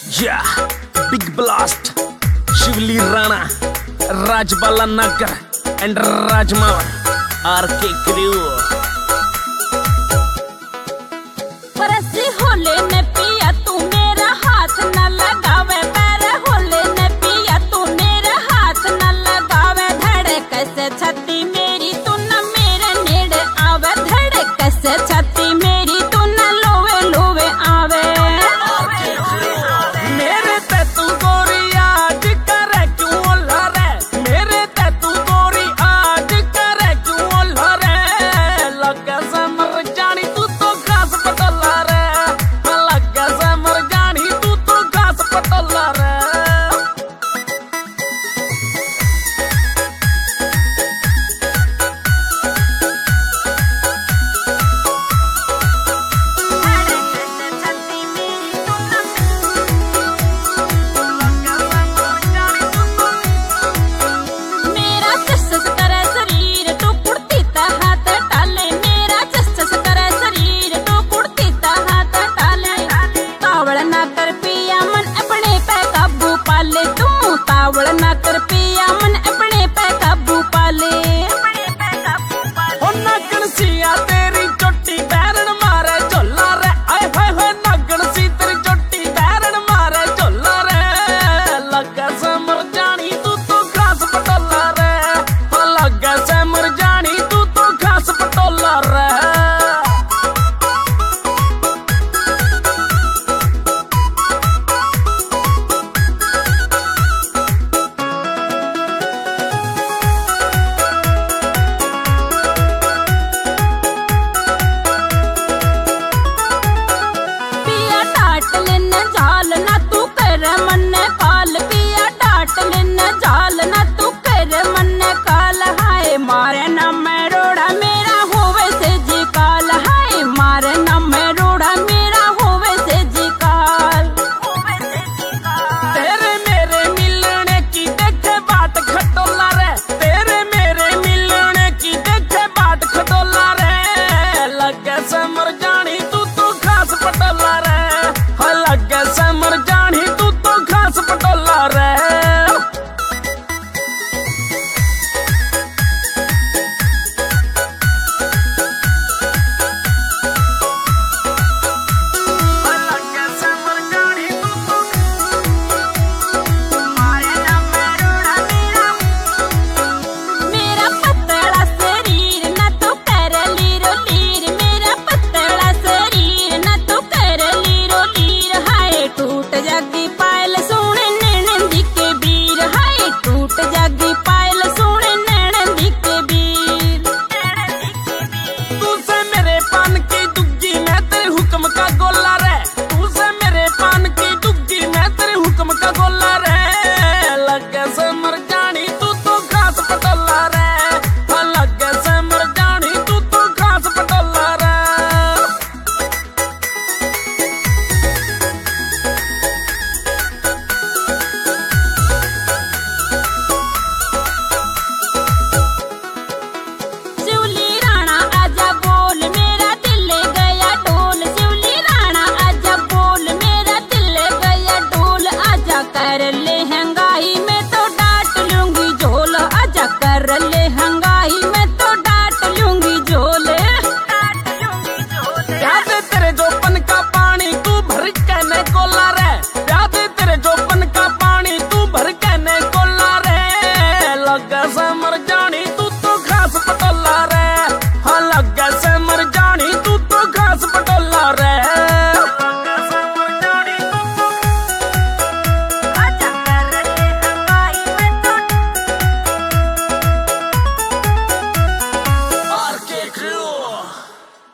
या big blast, Shivali Rana, Rajbala Nagar and Rajmava RK crew. परसी होले ने पिया तू मेरा हाथ न लगावे, पैर होले ने पिया तू मेरा हाथ न लगावे। धड़क से छाती मेरी तू न मेरे नेड़े आवे, धड़क से छाती मेरी तू न लोवे लोवे आवे। मेरे ते तू गोरी आज करे क्यों लरे, मेरे ते तू गोरी आज करे क्यों लरे। लगे से मर जानी तू तो घास पटोला रे, लगे से मर जानी तू तो घास पटोला रे। ना कर पिया मन अपने पे काबू पाले। हो नागण सिया तेरी चोटी बैरन मारे झोला रे, आए हाय हाय नागण सी तेरी चोटी बैरन मारे झोला रे। लगे से मर जानी तू तो घास पटोला रे, लगे से मर जानी तू तो घास पटोला रे। मारे ना मैं रोड़ा मेरा होवे से जी काल, हाय मारे ना मैं रोड़ा मेरा होवे से जी काल। तेरे मेरे मिलने की देखे बाट खटोला रे, तेरे मेरे मिलने की देखे बाट खटोला रे। लगे से मर जानी तू तो घास पटोला रे, लगे से मर जानी तू तो घास पटोला रे। मर जा